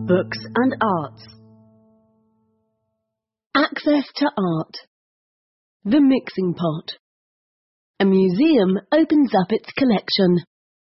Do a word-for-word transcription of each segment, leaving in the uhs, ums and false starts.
Books and arts. Access to art. The mixing pot. A museum opens up its collection.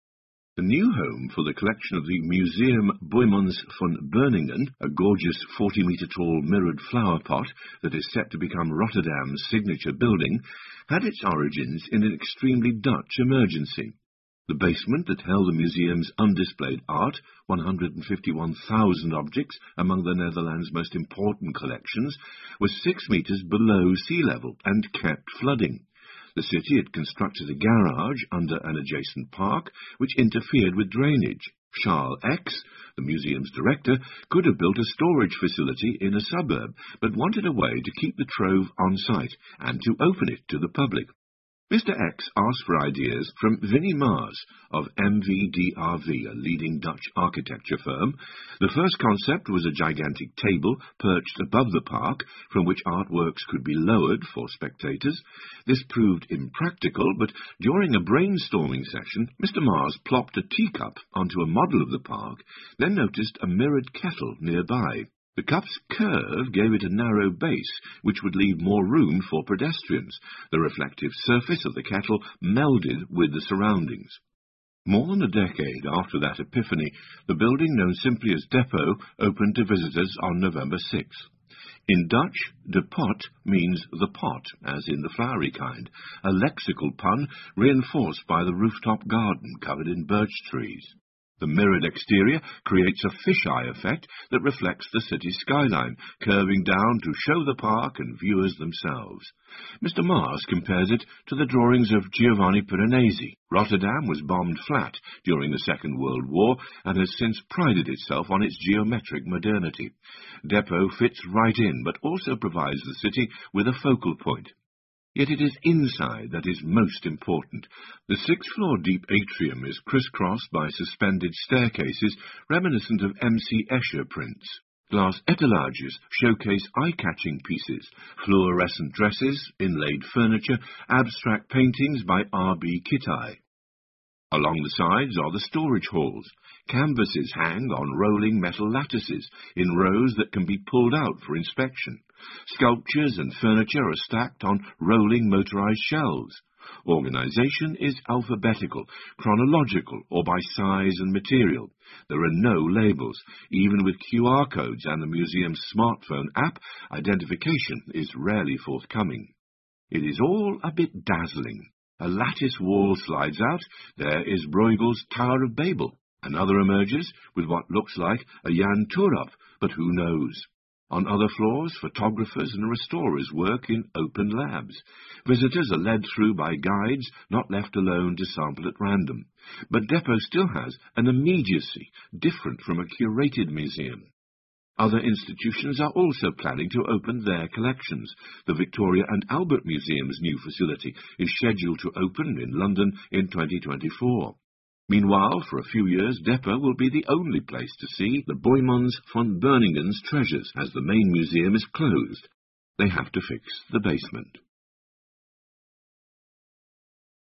The new home for the collection of the Museum Boijmans van Beuningen, a gorgeous forty metre tall mirrored flower pot that is set to become Rotterdam's signature building, had its origins in an extremely Dutch emergency. The basement that held the museum's undisplayed art, one hundred fifty-one thousand objects among the Netherlands' most important collections, was six metres below sea level and kept flooding. The city had constructed a garage under an adjacent park, which interfered with drainage. Charles X, the museum's director, could have built a storage facility in a suburb, but wanted a way to keep the trove on site and to open it to the public. Mister X asked for ideas from Vinnie Maas of M V D R V, a leading Dutch architecture firm. The first concept was a gigantic table perched above the park, from which artworks could be lowered for spectators. This proved impractical, but during a brainstorming session, Mister Maas plopped a teacup onto a model of the park, then noticed a mirrored kettle nearby. The cup's curve gave it a narrow base, which would leave more room for pedestrians. The reflective surface of the kettle melded with the surroundings. More than a decade after that epiphany, the building known simply as Depot opened to visitors on November sixth. In Dutch, de pot means the pot, as in the flowery kind, a lexical pun reinforced by the rooftop garden covered in birch trees. The mirrored exterior creates a fisheye effect that reflects the city's skyline, curving down to show the park and viewers themselves. Mister Maas compares it to the drawings of Giovanni Piranesi. Rotterdam was bombed flat during the Second World War and has since prided itself on its geometric modernity. Depot fits right in, but also provides the city with a focal point. Yet it is inside that is most important. The six-floor deep atrium is crisscrossed by suspended staircases reminiscent of M C Escher prints. Glass etalages showcase eye-catching pieces, fluorescent dresses, inlaid furniture, abstract paintings by R B Kitaj. Along the sides are the storage halls. Canvases hang on rolling metal lattices in rows that can be pulled out for inspection. Sculptures and furniture are stacked on rolling motorized shelves. Organization is alphabetical, chronological, or by size and material. There are no labels. Even with Q R codes and the museum's smartphone app, identification is rarely forthcoming. It is all a bit dazzling. A lattice wall slides out. There is Bruegel's Tower of Babel. Another emerges with what looks like a Jan Turop, but who knows? On other floors, photographers and restorers work in open labs. Visitors are led through by guides, not left alone to sample at random. But Depot still has an immediacy, different from a curated museum. Other institutions are also planning to open their collections. The Victoria and Albert Museum's new facility is scheduled to open in London in twenty twenty-four. Meanwhile, for a few years, Depot will be the only place to see the Boijmans van Beuningen's treasures, as the main museum is closed. They have to fix the basement.